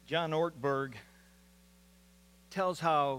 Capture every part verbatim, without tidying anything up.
John Ortberg tells how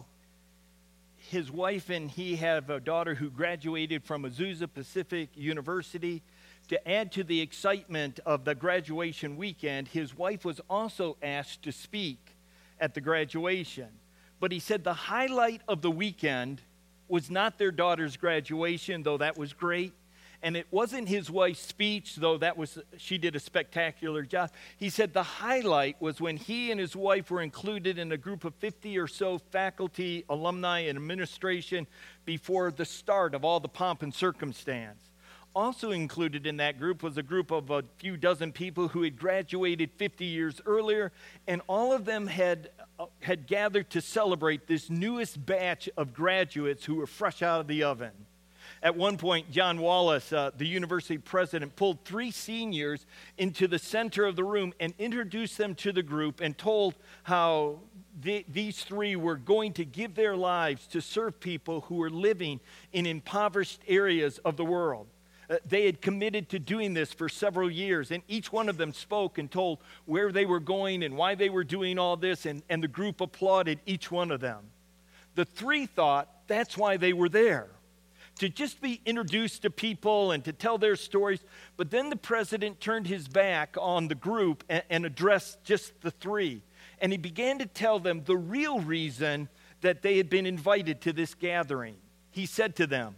his wife and he have a daughter who graduated from Azusa Pacific University. To add to the excitement of the graduation weekend, his wife was also asked to speak at the graduation. But he said the highlight of the weekend was not their daughter's graduation, though that was great. And it wasn't his wife's speech, though that was she did a spectacular job. He said the highlight was when he and his wife were included in a group of fifty or so faculty, alumni, and administration before the start of all the pomp and circumstance. Also included in that group was a group of a few dozen people who had graduated fifty years earlier, and all of them had, uh, had gathered to celebrate this newest batch of graduates who were fresh out of the oven. At one point, John Wallace, uh, the university president, pulled three seniors into the center of the room and introduced them to the group and told how the, these three were going to give their lives to serve people who were living in impoverished areas of the world. Uh, they had committed to doing this for several years, and each one of them spoke and told where they were going and why they were doing all this, and, and the group applauded each one of them. The three thought that's why they were there, to just be introduced to people and to tell their stories. But then the president turned his back on the group and, and addressed just the three. And he began to tell them the real reason that they had been invited to this gathering. He said to them,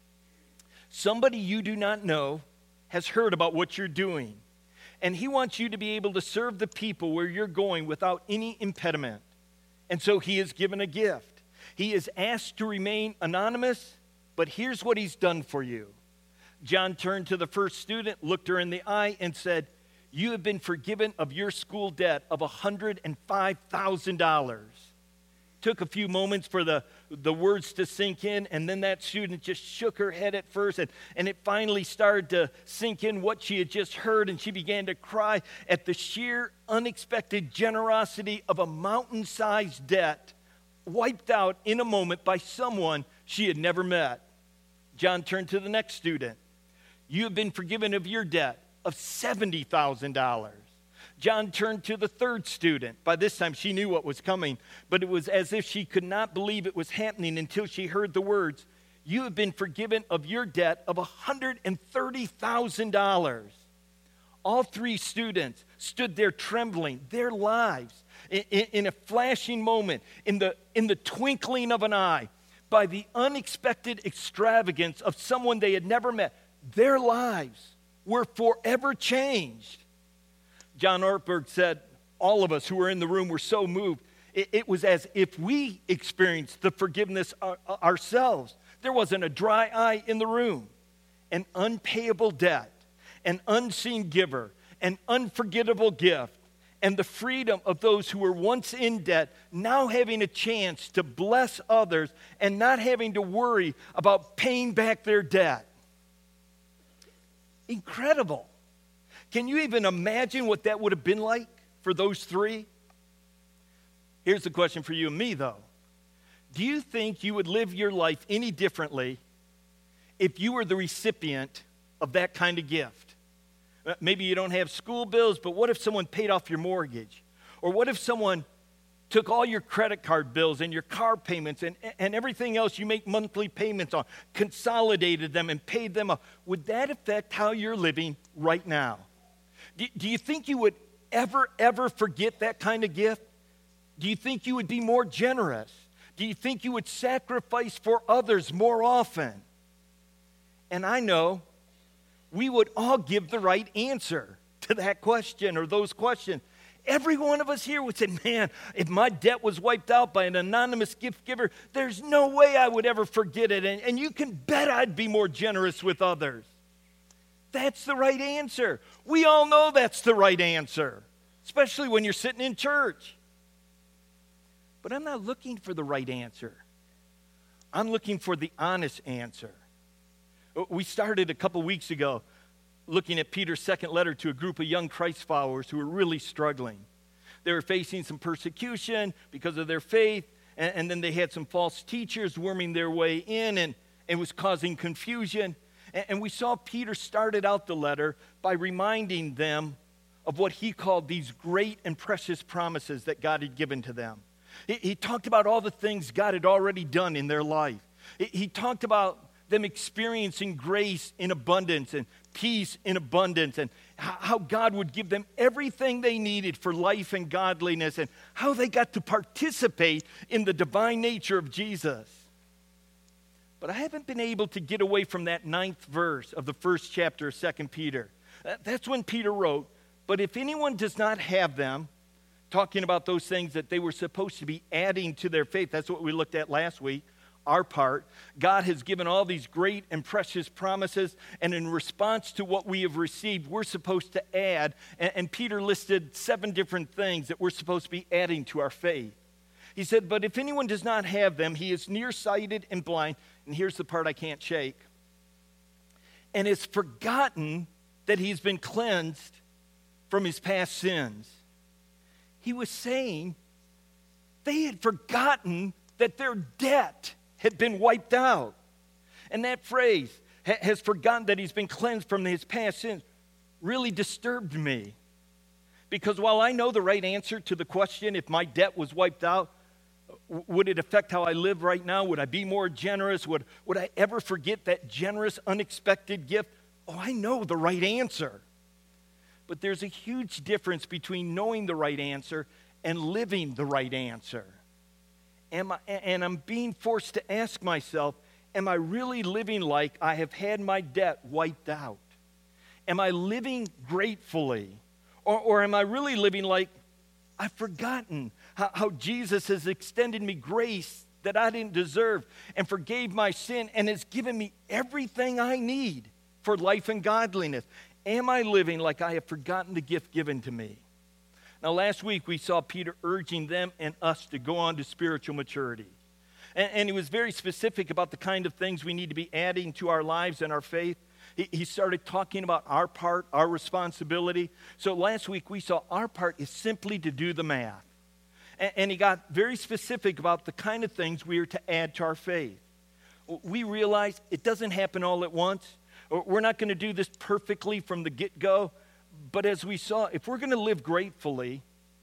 "Somebody you do not know has heard about what you're doing, and he wants you to be able to serve the people where you're going without any impediment. And so he has given a gift. He is asked to remain anonymous, but here's what he's done for you." John turned to the first student, looked her in the eye, and said, "You have been forgiven of your school debt of one hundred five thousand dollars. Took a few moments for the, the words to sink in, and then that student just shook her head at first, and, and it finally started to sink in what she had just heard, and she began to cry at the sheer unexpected generosity of a mountain-sized debt wiped out in a moment by someone she had never met. John turned to the next student. "You have been forgiven of your debt of seventy thousand dollars. John turned to the third student. By this time, she knew what was coming, but it was as if she could not believe it was happening until she heard the words, "You have been forgiven of your debt of one hundred thirty thousand dollars. All three students stood there trembling, their lives in, in, in a flashing moment, in the, in the twinkling of an eye, by the unexpected extravagance of someone they had never met. Their lives were forever changed. John Ortberg said, all of us who were in the room were so moved. It, it was as if we experienced the forgiveness our, ourselves. There wasn't a dry eye in the room. An unpayable debt, an unseen giver, an unforgettable gift, and the freedom of those who were once in debt, now having a chance to bless others and not having to worry about paying back their debt. Incredible. Can you even imagine what that would have been like for those three? Here's the question for you and me, though. Do you think you would live your life any differently if you were the recipient of that kind of gift? Maybe you don't have school bills, but what if someone paid off your mortgage? Or what if someone took all your credit card bills and your car payments and, and everything else you make monthly payments on, consolidated them and paid them off? Would that affect how you're living right now? Do, do you think you would ever, ever forget that kind of gift? Do you think you would be more generous? Do you think you would sacrifice for others more often? And I know we would all give the right answer to that question or those questions. Every one of us here would say, man, if my debt was wiped out by an anonymous gift giver, there's no way I would ever forget it. And, and you can bet I'd be more generous with others. That's the right answer. We all know that's the right answer, especially when you're sitting in church. But I'm not looking for the right answer. I'm looking for the honest answer. We started a couple weeks ago looking at Peter's second letter to a group of young Christ followers who were really struggling. They were facing some persecution because of their faith, and, and then they had some false teachers worming their way in, and it was causing confusion. And, and we saw Peter started out the letter by reminding them of what he called these great and precious promises that God had given to them. He, he talked about all the things God had already done in their life. He, he talked about them experiencing grace in abundance and peace in abundance, and how God would give them everything they needed for life and godliness, and how they got to participate in the divine nature of Jesus. But I haven't been able to get away from that ninth verse of the first chapter of Second Peter. That's when Peter wrote, "But if anyone does not have them," talking about those things that they were supposed to be adding to their faith. That's what we looked at last week, our part. God has given all these great and precious promises, and in response to what we have received, we're supposed to add. And, and Peter listed seven different things that we're supposed to be adding to our faith. He said, "But if anyone does not have them, he is nearsighted and blind." And here's the part I can't shake. "And has forgotten that he's been cleansed from his past sins." He was saying they had forgotten that their debt had been wiped out. And that phrase, ha- has forgotten that he's been cleansed from his past sins, really disturbed me. Because while I know the right answer to the question, if my debt was wiped out, w- would it affect how I live right now? Would I be more generous? Would, would I ever forget that generous, unexpected gift? Oh, I know the right answer. But there's a huge difference between knowing the right answer and living the right answer. Am I, and I'm being forced to ask myself, am I really living like I have had my debt wiped out? Am I living gratefully? Or, or am I really living like I've forgotten how, how Jesus has extended me grace that I didn't deserve and forgave my sin and has given me everything I need for life and godliness? Am I living like I have forgotten the gift given to me? Now, last week we saw Peter urging them and us to go on to spiritual maturity. And, and he was very specific about the kind of things we need to be adding to our lives and our faith. He, he started talking about our part, our responsibility. So last week we saw our part is simply to do the math. And, and he got very specific about the kind of things we are to add to our faith. We realize it doesn't happen all at once. We're not going to do this perfectly from the get-go. But as we saw, if we're going to live gratefully,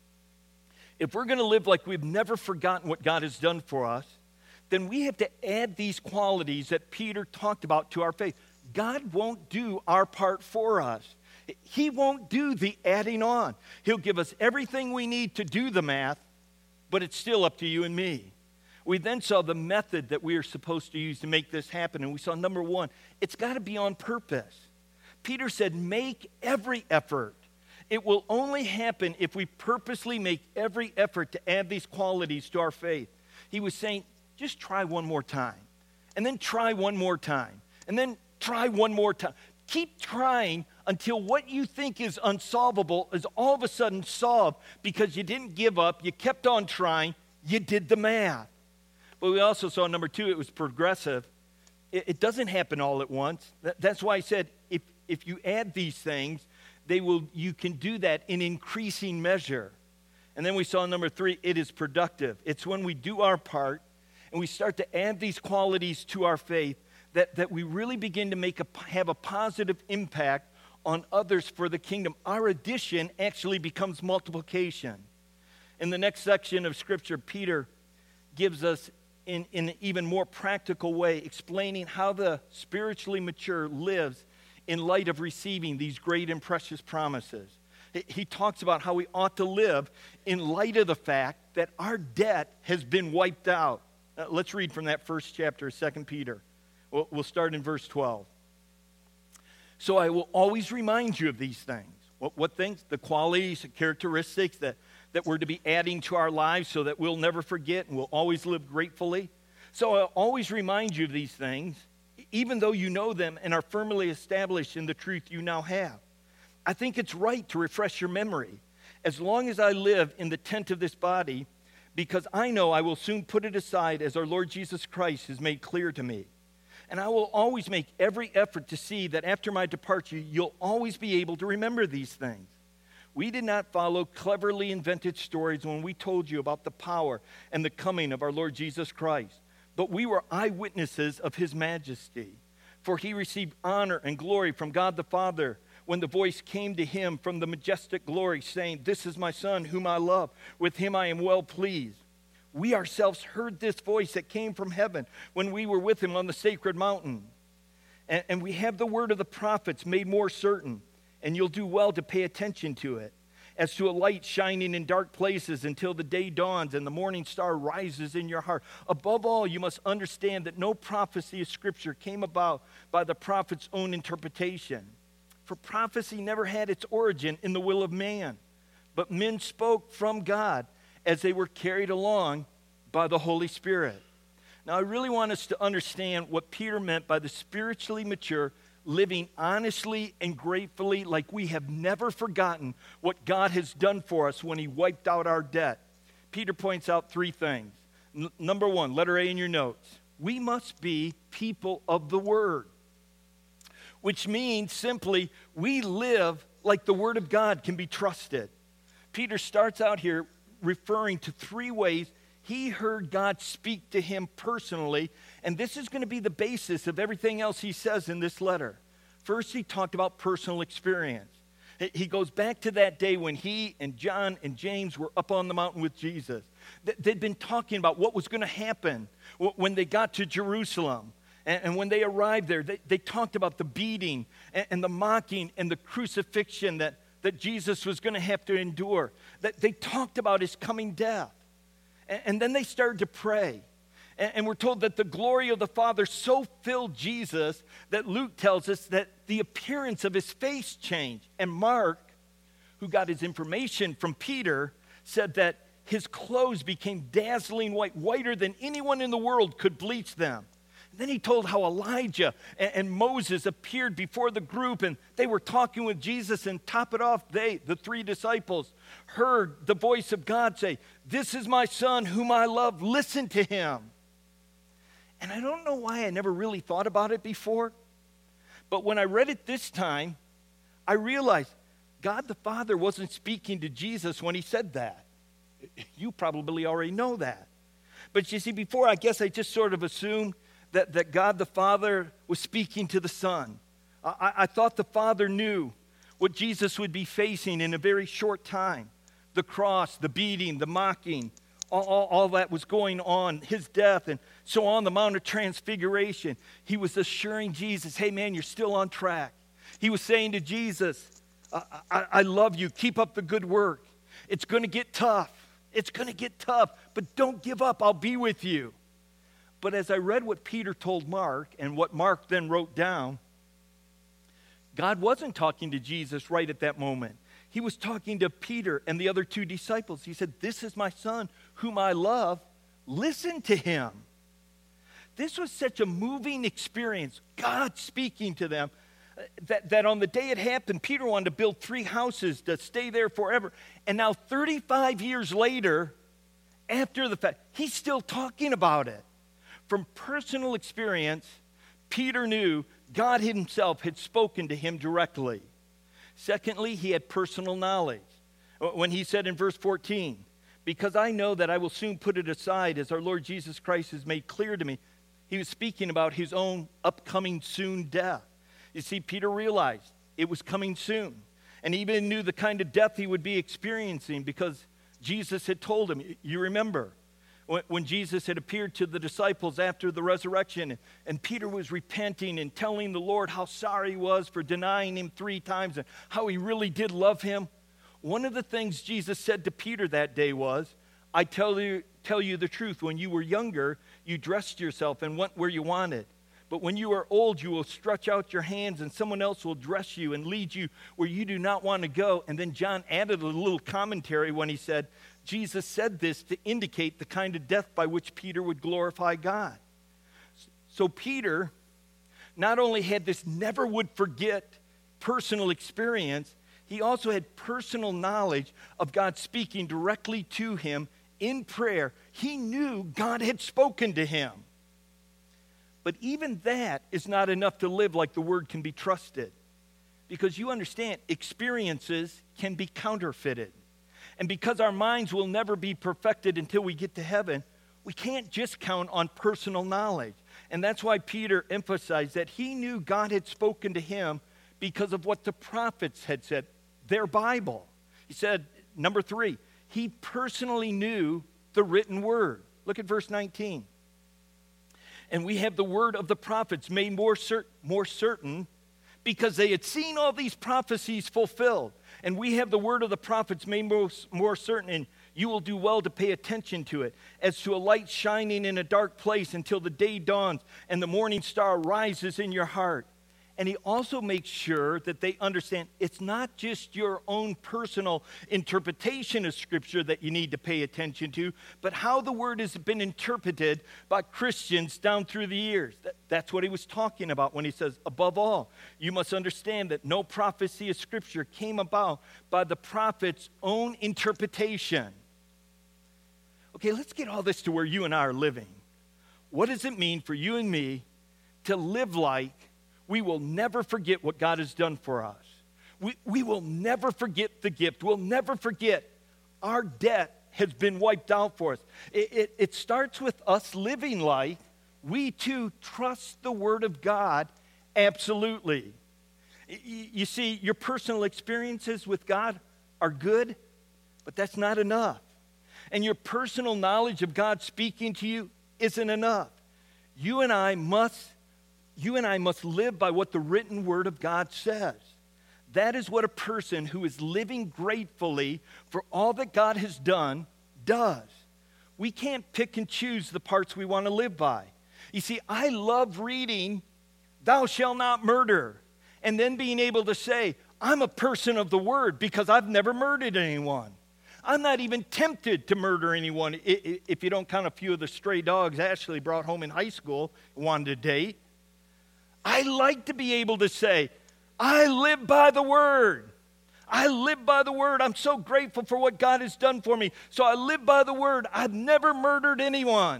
if we're going to live like we've never forgotten what God has done for us, then we have to add these qualities that Peter talked about to our faith. God won't do our part for us. He won't do the adding on. He'll give us everything we need to do the math, but it's still up to you and me. We then saw the method that we are supposed to use to make this happen. And we saw, number one, it's got to be on purpose. Peter said, make every effort. It will only happen if we purposely make every effort to add these qualities to our faith. He was saying, just try one more time. And then try one more time. And then try one more time. Keep trying until what you think is unsolvable is all of a sudden solved because you didn't give up, you kept on trying, you did the math. But we also saw, number two, it was progressive. It, it doesn't happen all at once. That, that's why I said, if, if you add these things, they will. You can do that in increasing measure. And then we saw, number three, it is productive. It's when we do our part and we start to add these qualities to our faith that, that we really begin to make a, have a positive impact on others for the kingdom. Our addition actually becomes multiplication. In the next section of Scripture, Peter gives us in, in an even more practical way, explaining how the spiritually mature lives in light of receiving these great and precious promises. He, he talks about how we ought to live in light of the fact that our debt has been wiped out. Uh, let's read from that first chapter of Second Peter. We'll, we'll start in verse twelve. "So I will always remind you of these things." What, what things? The qualities, the characteristics that that we're to be adding to our lives so that we'll never forget and we'll always live gratefully. So I'll always remind you of these things, even though you know them and are firmly established in the truth you now have. I think it's right to refresh your memory as long as I live in the tent of this body, because I know I will soon put it aside as our Lord Jesus Christ has made clear to me. And I will always make every effort to see that after my departure, you'll always be able to remember these things. We did not follow cleverly invented stories when we told you about the power and the coming of our Lord Jesus Christ, but we were eyewitnesses of his majesty. For he received honor and glory from God the Father when the voice came to him from the majestic glory, saying, "This is my Son, whom I love. With him I am well pleased." We ourselves heard this voice that came from heaven when we were with him on the sacred mountain. And, and we have the word of the prophets made more certain, and you'll do well to pay attention to it, as to a light shining in dark places until the day dawns and the morning star rises in your heart. Above all, you must understand that no prophecy of Scripture came about by the prophet's own interpretation. For prophecy never had its origin in the will of man, but men spoke from God as they were carried along by the Holy Spirit. Now, I really want us to understand what Peter meant by the spiritually mature, living honestly and gratefully like we have never forgotten what God has done for us when he wiped out our debt. Peter points out three things. N- number one, letter A in your notes. We must be people of the Word, which means simply we live like the Word of God can be trusted. Peter starts out here referring to three ways he heard God speak to him personally, and this is going to be the basis of everything else he says in this letter. First, he talked about personal experience. He goes back to that day when he and John and James were up on the mountain with Jesus. They'd been talking about what was going to happen when they got to Jerusalem. And when they arrived there, they, they talked about the beating and the mocking and the crucifixion that, that Jesus was going to have to endure. That they talked about his coming death. And then they started to pray. And we're told that the glory of the Father so filled Jesus that Luke tells us that the appearance of his face changed. And Mark, who got his information from Peter, said that his clothes became dazzling white, whiter than anyone in the world could bleach them. And then he told how Elijah and Moses appeared before the group, and they were talking with Jesus, and top it off, they, the three disciples, heard the voice of God say, "This is my Son whom I love, listen to him." And I don't know why I never really thought about it before, but when I read it this time, I realized God the Father wasn't speaking to Jesus when he said that. You probably already know that. But you see, before, I guess I just sort of assumed that, that God the Father was speaking to the Son. I, I thought the Father knew what Jesus would be facing in a very short time. The cross, the beating, the mocking, all, all, all that was going on, his death, and so on the Mount of Transfiguration. He was assuring Jesus, hey man, you're still on track. He was saying to Jesus, I, I, I love you, keep up the good work. It's going to get tough. It's going to get tough, but don't give up, I'll be with you. But as I read what Peter told Mark and what Mark then wrote down, God wasn't talking to Jesus right at that moment. He was talking to Peter and the other two disciples. He said, "This is my Son whom I love. Listen to him." This was such a moving experience, God speaking to them, that, that on the day it happened, Peter wanted to build three houses to stay there forever. And now thirty-five years later, after the fact, he's still talking about it. From personal experience, Peter knew God himself had spoken to him directly. Secondly, he had personal knowledge. When he said in verse fourteen, "Because I know that I will soon put it aside, as our Lord Jesus Christ has made clear to me," he was speaking about his own upcoming soon death. You see, Peter realized it was coming soon. And he even knew the kind of death he would be experiencing because Jesus had told him. You remember, when Jesus had appeared to the disciples after the resurrection, and Peter was repenting and telling the Lord how sorry he was for denying him three times and how he really did love him. One of the things Jesus said to Peter that day was, "I tell you, tell you the truth, when you were younger, you dressed yourself and went where you wanted. But when you are old, you will stretch out your hands and someone else will dress you and lead you where you do not want to go." And then John added a little commentary when he said, Jesus said this to indicate the kind of death by which Peter would glorify God. So Peter not only had this never would forget personal experience, he also had personal knowledge of God speaking directly to him in prayer. He knew God had spoken to him. But even that is not enough to live like the Word can be trusted. Because you understand, experiences can be counterfeited. And because our minds will never be perfected until we get to heaven, we can't just count on personal knowledge. And that's why Peter emphasized that he knew God had spoken to him because of what the prophets had said, their Bible. He said, number three, he personally knew the written word. Look at verse nineteen. And we have the word of the prophets made more, cert- more certain because they had seen all these prophecies fulfilled. And we have the word of the prophets made more, more certain, and you will do well to pay attention to it, as to a light shining in a dark place until the day dawns and the morning star rises in your heart. And he also makes sure that they understand it's not just your own personal interpretation of Scripture that you need to pay attention to, but how the Word has been interpreted by Christians down through the years. That, that's what he was talking about when he says, above all, you must understand that no prophecy of Scripture came about by the prophet's own interpretation. Okay, let's get all this to where you and I are living. What does it mean for you and me to live like we will never forget what God has done for us? We, we will never forget the gift. We'll never forget our debt has been wiped out for us. It, it, it starts with us living like we too trust the Word of God absolutely. You, you see, your personal experiences with God are good, but that's not enough. And your personal knowledge of God speaking to you isn't enough. You and I must You and I must live by what the written word of God says. That is what a person who is living gratefully for all that God has done does. We can't pick and choose the parts we want to live by. You see, I love reading, thou shalt not murder, and then being able to say, I'm a person of the word because I've never murdered anyone. I'm not even tempted to murder anyone, if you don't count a few of the stray dogs Ashley brought home in high school and wanted to date. I like to be able to say, I live by the word. I live by the word. I'm so grateful for what God has done for me. So I live by the word. I've never murdered anyone.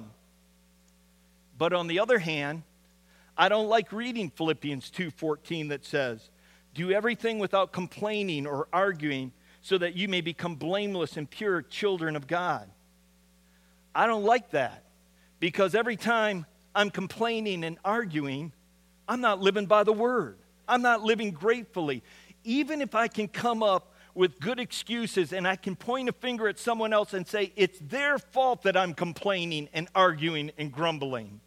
But on the other hand, I don't like reading Philippians two fourteen that says, do everything without complaining or arguing so that you may become blameless and pure children of God. I don't like that because every time I'm complaining and arguing, I'm not living by the word. I'm not living gratefully. Even if I can come up with good excuses and I can point a finger at someone else and say, it's their fault that I'm complaining and arguing and grumbling.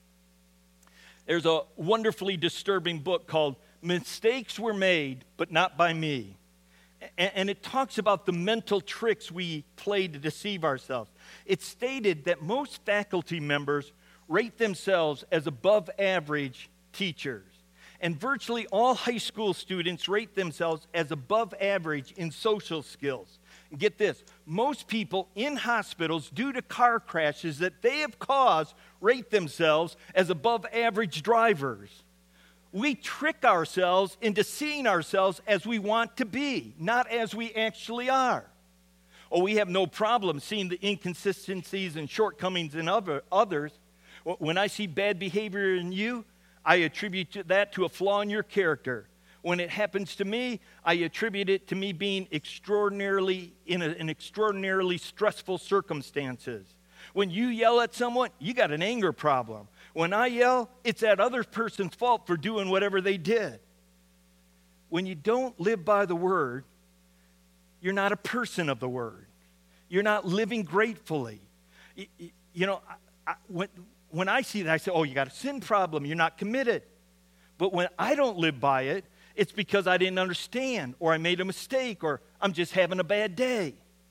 There's a wonderfully disturbing book called Mistakes Were Made, But Not By Me. And it talks about the mental tricks we play to deceive ourselves. It's stated that most faculty members rate themselves as above average teachers. And virtually all high school students rate themselves as above average in social skills. And get this, most people in hospitals due to car crashes that they have caused rate themselves as above average drivers. We trick ourselves into seeing ourselves as we want to be, not as we actually are. Oh, we have no problem seeing the inconsistencies and shortcomings in other, others. When I see bad behavior in you, I attribute that to a flaw in your character. When it happens to me, I attribute it to me being extraordinarily in a, an extraordinarily stressful circumstances. When you yell at someone, you got an anger problem. When I yell, it's that other person's fault for doing whatever they did. When you don't live by the word, you're not a person of the word. You're not living gratefully. You, you know, I, I, when, when I see that, I say, oh, you got a sin problem. You're not committed. But when I don't live by it, it's because I didn't understand, or I made a mistake, or I'm just having a bad day.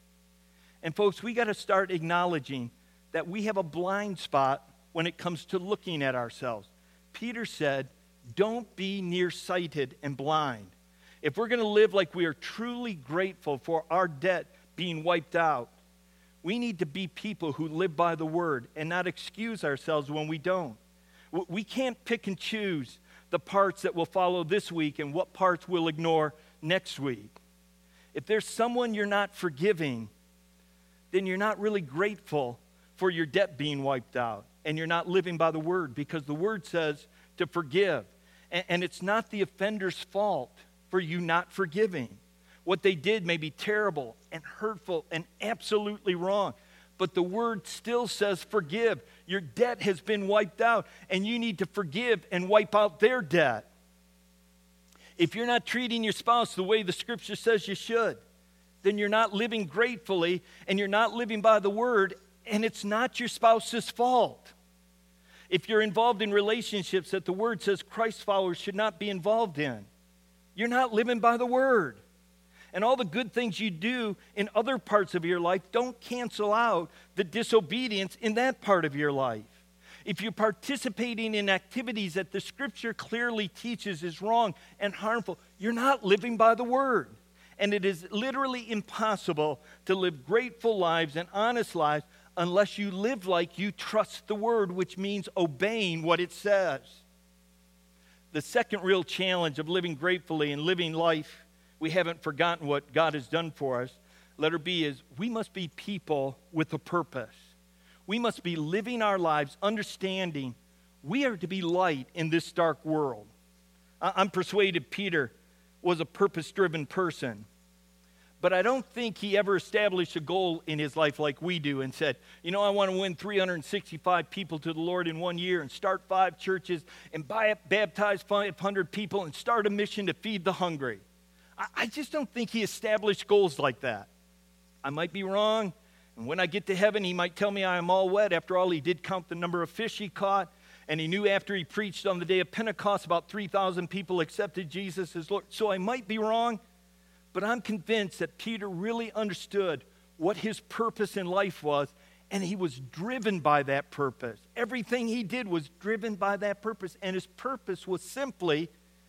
And folks, we got to start acknowledging that we have a blind spot when it comes to looking at ourselves. Peter said, don't be nearsighted and blind. If we're going to live like we are truly grateful for our debt being wiped out, we need to be people who live by the word and not excuse ourselves when we don't. We can't pick and choose the parts that will follow this week and what parts we'll ignore next week. If there's someone you're not forgiving, then you're not really grateful for your debt being wiped out, and you're not living by the word, because the word says to forgive. And, and it's not the offender's fault for you not forgiving. What they did may be terrible and hurtful and absolutely wrong, but the word still says forgive. Your debt has been wiped out, and you need to forgive and wipe out their debt. If you're not treating your spouse the way the Scripture says you should, then you're not living gratefully, and you're not living by the Word, and it's not your spouse's fault. If you're involved in relationships that the Word says Christ followers should not be involved in, you're not living by the Word. And all the good things you do in other parts of your life don't cancel out the disobedience in that part of your life. If you're participating in activities that the Scripture clearly teaches is wrong and harmful, you're not living by the Word. And it is literally impossible to live grateful lives and honest lives unless you live like you trust the Word, which means obeying what it says. The second real challenge of living gratefully and living life, we haven't forgotten what God has done for us. Letter B is we must be people with a purpose. We must be living our lives understanding we are to be light in this dark world. I'm persuaded Peter was a purpose-driven person, but I don't think he ever established a goal in his life like we do and said, you know, I want to win three hundred sixty-five people to the Lord in one year and start five churches and buy, baptize five hundred people and start a mission to feed the hungry. I just don't think he established goals like that. I might be wrong, and when I get to heaven, he might tell me I am all wet. After all, he did count the number of fish he caught, and he knew after he preached on the day of Pentecost, about three thousand people accepted Jesus as Lord. So I might be wrong, but I'm convinced that Peter really understood what his purpose in life was, and he was driven by that purpose. Everything he did was driven by that purpose, and his purpose was simply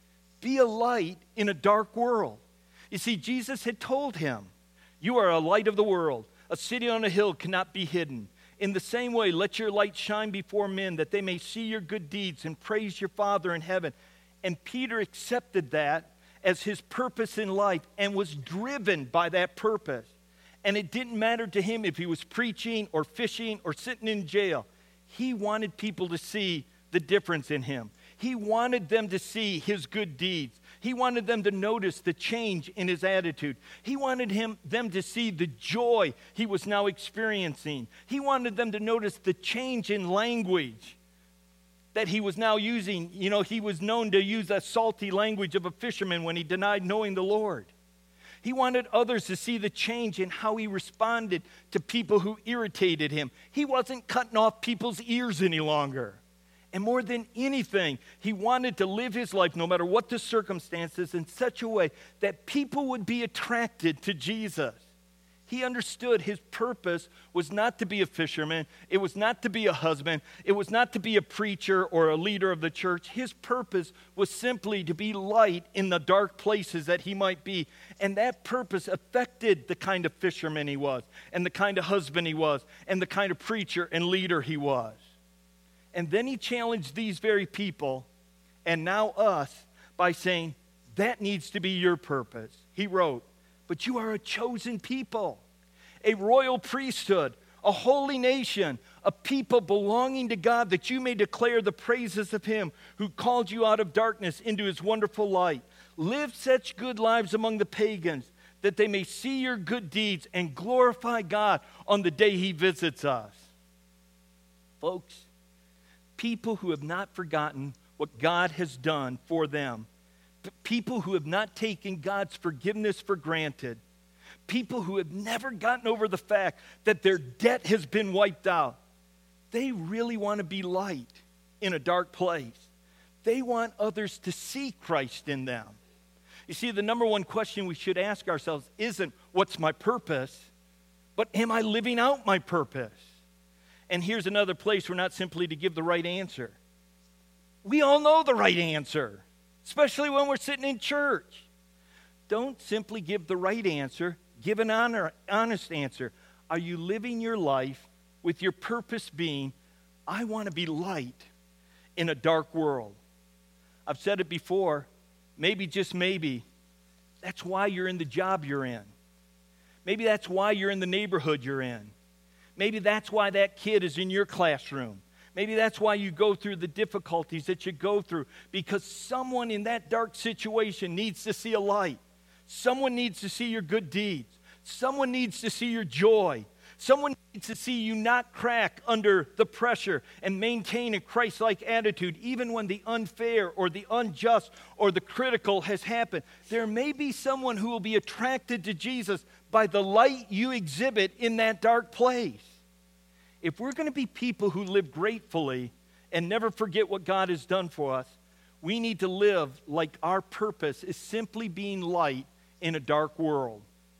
be a light in a dark world. You see, Jesus had told him, you are a light of the world. A city on a hill cannot be hidden. In the same way, let your light shine before men, that they may see your good deeds and praise your Father in heaven. And Peter accepted that as his purpose in life and was driven by that purpose. And it didn't matter to him if he was preaching or fishing or sitting in jail. He wanted people to see the difference in him. He wanted them to see his good deeds. He wanted them to notice the change in his attitude. He wanted him, them to see the joy he was now experiencing. He wanted them to notice the change in language that he was now using. You know, he was known to use that salty language of a fisherman when he denied knowing the Lord. He wanted others to see the change in how he responded to people who irritated him. He wasn't cutting off people's ears any longer. And more than anything, he wanted to live his life, no matter what the circumstances, in such a way that people would be attracted to Jesus. He understood his purpose was not to be a fisherman. It was not to be a husband. It was not to be a preacher or a leader of the church. His purpose was simply to be light in the dark places that he might be. And that purpose affected the kind of fisherman he was, and the kind of husband he was, and the kind of preacher and leader he was. And then he challenged these very people, and now us, by saying, that needs to be your purpose. He wrote, but you are a chosen people, a royal priesthood, a holy nation, a people belonging to God, that you may declare the praises of him who called you out of darkness into his wonderful light. Live such good lives among the pagans, that they may see your good deeds and glorify God on the day he visits us. Folks, people who have not forgotten what God has done for them, people who have not taken God's forgiveness for granted, people who have never gotten over the fact that their debt has been wiped out, they really want to be light in a dark place. They want others to see Christ in them. You see, the number one question we should ask ourselves isn't, what's my purpose? But am I living out my purpose? And here's another place where not simply to give the right answer. We all know the right answer, especially when we're sitting in church. Don't simply give the right answer. Give an honor, honest answer. Are you living your life with your purpose being, I want to be light in a dark world? I've said it before, maybe, just maybe, that's why you're in the job you're in. Maybe that's why you're in the neighborhood you're in. Maybe that's why that kid is in your classroom. Maybe that's why you go through the difficulties that you go through, because someone in that dark situation needs to see a light. Someone needs to see your good deeds. Someone needs to see your joy. Someone needs to see you not crack under the pressure and maintain a Christ-like attitude even when the unfair or the unjust or the critical has happened. There may be someone who will be attracted to Jesus by the light you exhibit in that dark place. If we're going to be people who live gratefully and never forget what God has done for us, we need to live like our purpose is simply being light in a dark world.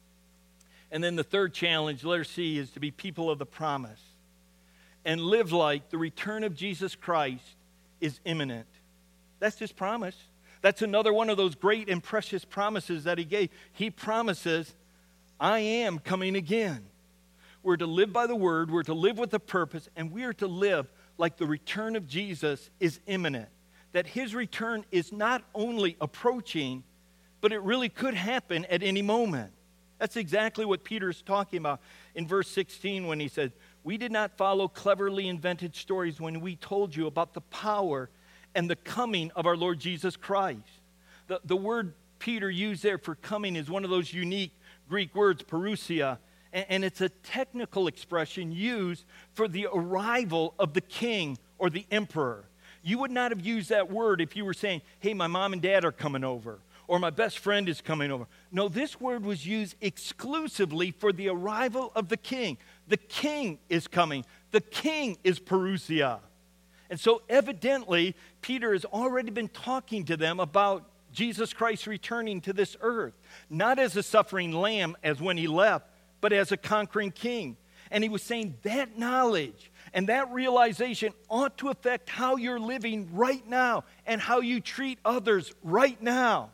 And then the third challenge, letter C, is to be people of the promise and live like the return of Jesus Christ is imminent. That's his promise. That's another one of those great and precious promises that he gave. He promises, I am coming again. We're to live by the word, we're to live with a purpose, and we are to live like the return of Jesus is imminent. That his return is not only approaching, but it really could happen at any moment. That's exactly what Peter is talking about in verse sixteen when he said, we did not follow cleverly invented stories when we told you about the power and the coming of our Lord Jesus Christ. The, the word Peter used there for coming is one of those unique Greek words, parousia, and, and it's a technical expression used for the arrival of the king or the emperor. You would not have used that word if you were saying, hey, my mom and dad are coming over, or my best friend is coming over. No, this word was used exclusively for the arrival of the king. The king is coming. The king is parousia. And so evidently, Peter has already been talking to them about Jesus Christ returning to this earth, not as a suffering lamb as when he left, but as a conquering king. And he was saying that knowledge and that realization ought to affect how you're living right now and how you treat others right now.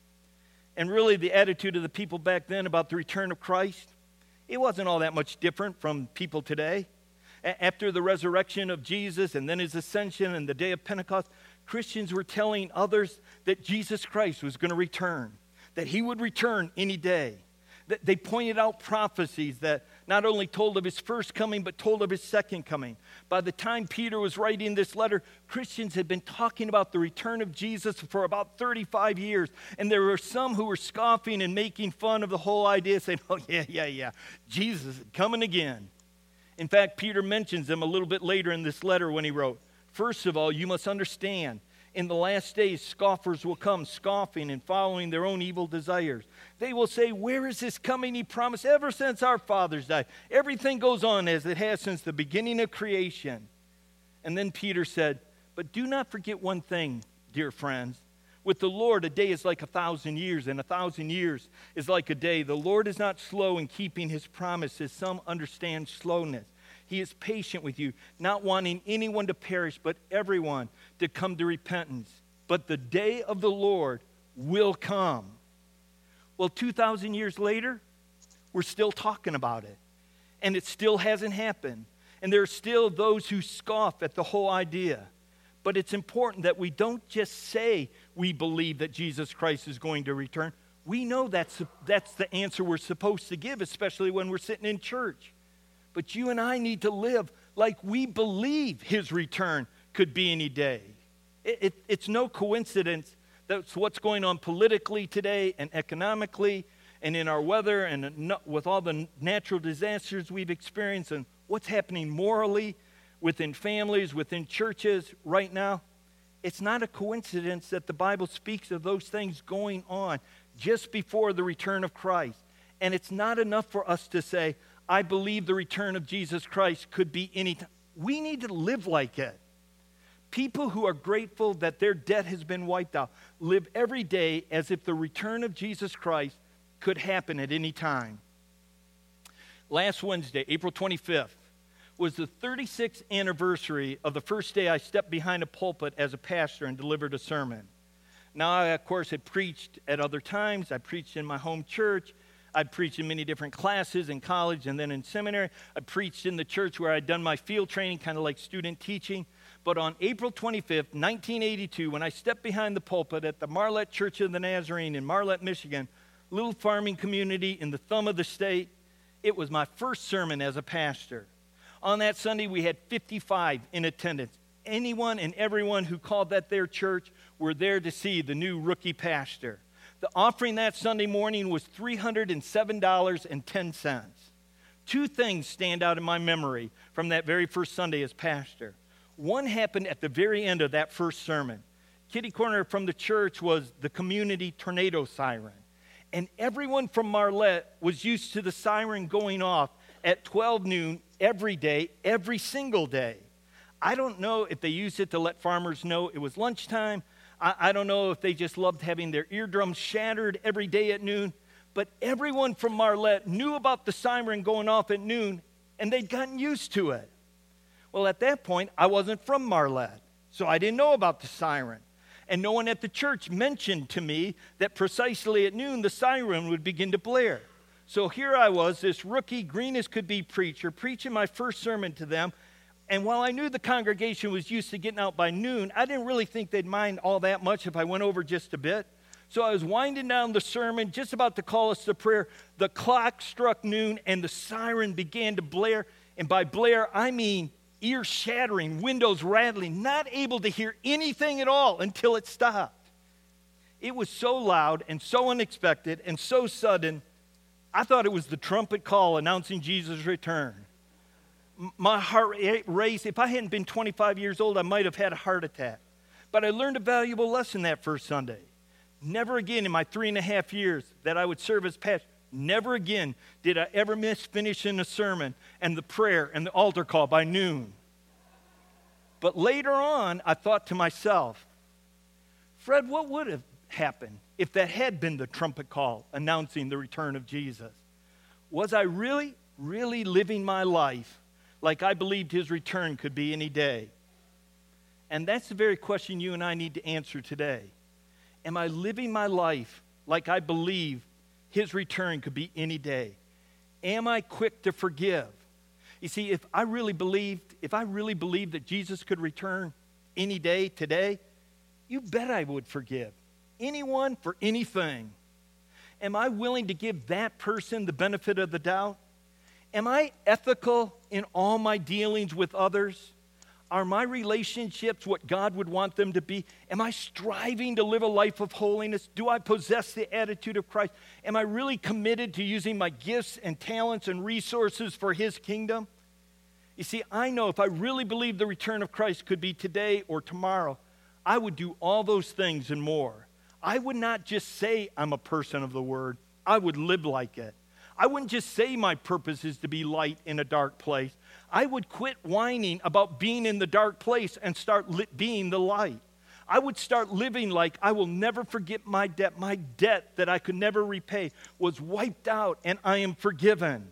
And really, the attitude of the people back then about the return of Christ, it wasn't all that much different from people today. A- after the resurrection of Jesus and then his ascension and the day of Pentecost, Christians were telling others that Jesus Christ was going to return, that he would return any day. That they pointed out prophecies that not only told of his first coming, but told of his second coming. By the time Peter was writing this letter, Christians had been talking about the return of Jesus for about thirty-five years. And there were some who were scoffing and making fun of the whole idea, saying, oh, yeah, yeah, yeah, Jesus is coming again. In fact, Peter mentions them a little bit later in this letter when he wrote, first of all, you must understand, in the last days, scoffers will come, scoffing and following their own evil desires. They will say, where is this coming he promised ever since our fathers died? Everything goes on as it has since the beginning of creation. And then Peter said, but do not forget one thing, dear friends. With the Lord, a day is like a thousand years, and a thousand years is like a day. The Lord is not slow in keeping his promises. Some understand slowness. He is patient with you, not wanting anyone to perish, but everyone to come to repentance. But the day of the Lord will come. Well, two thousand years later, we're still talking about it. And it still hasn't happened. And there are still those who scoff at the whole idea. But it's important that we don't just say we believe that Jesus Christ is going to return. We know that's, that's the answer we're supposed to give, especially when we're sitting in church. But you and I need to live like we believe his return could be any day. It, it, it's no coincidence that's what's going on politically today and economically and in our weather and no, with all the natural disasters we've experienced and what's happening morally within families, within churches right now. It's not a coincidence that the Bible speaks of those things going on just before the return of Christ. And it's not enough for us to say, I believe the return of Jesus Christ could be any time. We need to live like it. People who are grateful that their debt has been wiped out live every day as if the return of Jesus Christ could happen at any time. Last Wednesday, April twenty-fifth, was the thirty-sixth anniversary of the first day I stepped behind a pulpit as a pastor and delivered a sermon. Now, I, of course, had preached at other times. I preached in my home church. I preached in many different classes in college and then in seminary. I preached in the church where I'd done my field training, kind of like student teaching. But on April twenty-fifth, nineteen eighty-two, when I stepped behind the pulpit at the Marlette Church of the Nazarene in Marlette, Michigan, little farming community in the thumb of the state, it was my first sermon as a pastor. On that Sunday, we had fifty-five in attendance. Anyone and everyone who called that their church were there to see the new rookie pastor. The offering that Sunday morning was three hundred seven dollars and ten cents. Two things stand out in my memory from that very first Sunday as pastor. One happened at the very end of that first sermon. Kitty corner from the church was the community tornado siren. And everyone from Marlette was used to the siren going off at twelve noon every day, every single day. I don't know if they used it to let farmers know it was lunchtime. I, I don't know if they just loved having their eardrums shattered every day at noon. But everyone from Marlette knew about the siren going off at noon, and they'd gotten used to it. Well, at that point, I wasn't from Marlette, so I didn't know about the siren. And no one at the church mentioned to me that precisely at noon the siren would begin to blare. So here I was, this rookie, green as could be preacher, preaching my first sermon to them. And while I knew the congregation was used to getting out by noon, I didn't really think they'd mind all that much if I went over just a bit. So I was winding down the sermon, just about to call us to prayer. The clock struck noon, and the siren began to blare. And by blare, I mean ear-shattering, windows rattling, not able to hear anything at all until it stopped. It was so loud and so unexpected and so sudden, I thought it was the trumpet call announcing Jesus' return. M- my heart raced. If I hadn't been twenty-five years old, I might have had a heart attack. But I learned a valuable lesson that first Sunday. Never again in my three and a half years that I would serve as pastor, never again did I ever miss finishing a sermon and the prayer and the altar call by noon. But later on, I thought to myself, Fred, what would have happened if that had been the trumpet call announcing the return of Jesus? Was I really, really living my life like I believed his return could be any day? And that's the very question you and I need to answer today. Am I living my life like I believe his return could be any day? Am I quick to forgive? You see, if I really believed, if I really believed that Jesus could return any day today, you bet I would forgive anyone for anything. Am I willing to give that person the benefit of the doubt? Am I ethical in all my dealings with others? Are my relationships what God would want them to be? Am I striving to live a life of holiness? Do I possess the attitude of Christ? Am I really committed to using my gifts and talents and resources for his kingdom? You see, I know if I really believe the return of Christ could be today or tomorrow, I would do all those things and more. I would not just say I'm a person of the word. I would live like it. I wouldn't just say my purpose is to be light in a dark place. I would quit whining about being in the dark place and start li- being the light. I would start living like I will never forget my debt. My debt that I could never repay was wiped out and I am forgiven.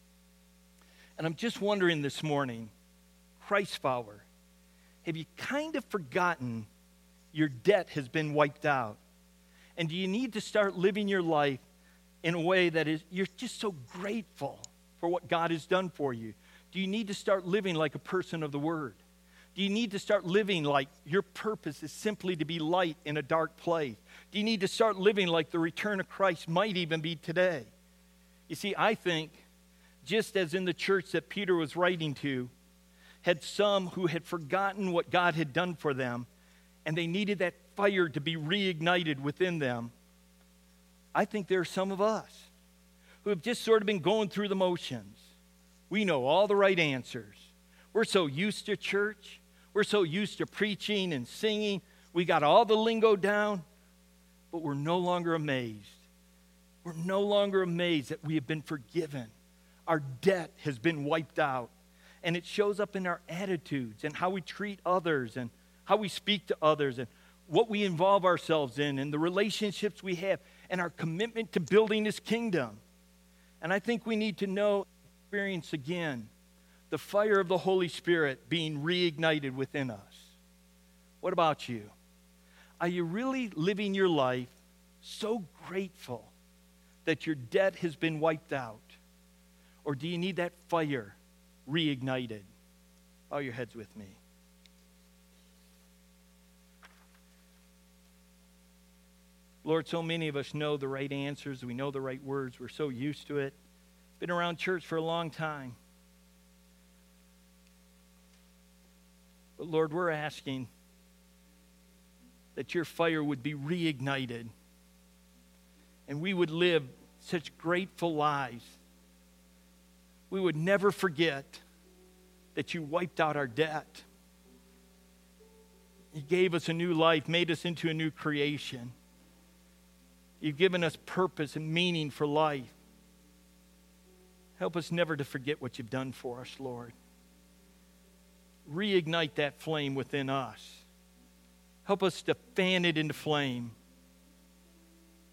And I'm just wondering this morning, Christ follower, have you kind of forgotten your debt has been wiped out? And do you need to start living your life in a way that is you're just so grateful for what God has done for you? Do you need to start living like a person of the Word? Do you need to start living like your purpose is simply to be light in a dark place? Do you need to start living like the return of Christ might even be today? You see, I think, just as in the church that Peter was writing to, had some who had forgotten what God had done for them, and they needed that fire to be reignited within them. I think there are some of us who have just sort of been going through the motions. We know all the right answers. We're so used to church. We're so used to preaching and singing. We got all the lingo down, but we're no longer amazed. We're no longer amazed that we have been forgiven. Our debt has been wiped out. And it shows up in our attitudes and how we treat others and how we speak to others and what we involve ourselves in and the relationships we have and our commitment to building his kingdom. And I think we need to know, experience again, the fire of the Holy Spirit being reignited within us. What about you? Are you really living your life so grateful that your debt has been wiped out? Or do you need that fire reignited? Bow your heads with me. Lord, so many of us know the right answers. We know the right words. We're so used to it. Been around church for a long time. But Lord, we're asking that your fire would be reignited and we would live such grateful lives we would never forget that you wiped out our debt. You gave us a new life, made us into a new creation. You've given us purpose and meaning for life. Help us never to forget what you've done for us, Lord. Reignite that flame within us. Help us to fan it into flame